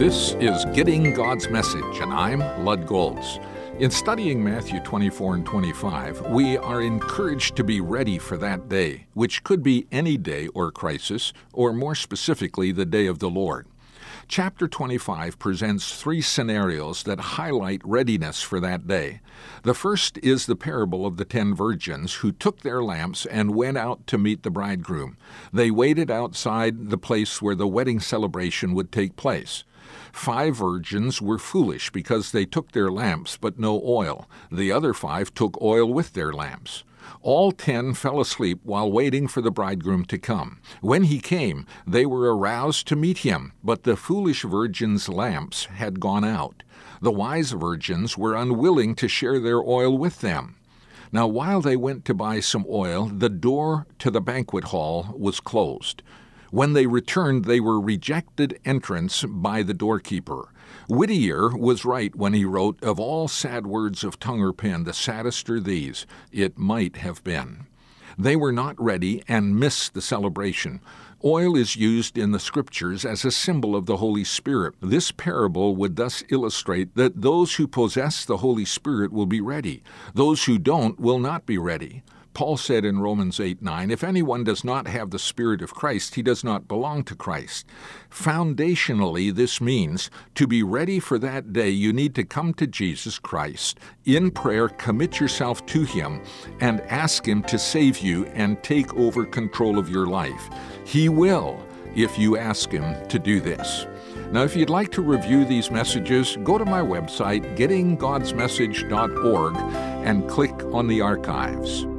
This is Getting God's Message, and I'm Lud Golds. In studying Matthew 24 and 25, we are encouraged to be ready for that day, which could be any day or crisis, or more specifically, the day of the Lord. Chapter 25 presents three scenarios that highlight readiness for that day. The first is the parable of the 10 virgins who took their lamps and went out to meet the bridegroom. They waited outside the place where the wedding celebration would take place. 5 virgins were foolish because they took their lamps but no oil. The other 5 took oil with their lamps. All 10 fell asleep while waiting for the bridegroom to come. When he came, they were aroused to meet him, but the foolish virgins' lamps had gone out. The wise virgins were unwilling to share their oil with them. Now, while they went to buy some oil, the door to the banquet hall was closed. When they returned, they were rejected entrance by the doorkeeper. Whittier was right when he wrote, "Of all sad words of tongue or pen, the saddest are these, it might have been." They were not ready and missed the celebration. Oil is used in the Scriptures as a symbol of the Holy Spirit. This parable would thus illustrate that those who possess the Holy Spirit will be ready. Those who don't will not be ready. Paul said in Romans 8:9, "If anyone does not have the Spirit of Christ, he does not belong to Christ." Foundationally, this means to be ready for that day, you need to come to Jesus Christ. In prayer, commit yourself to Him and ask Him to save you and take over control of your life. He will, if you ask Him to do this. Now, if you'd like to review these messages, go to my website, gettinggodsmessage.org, and click on the archives.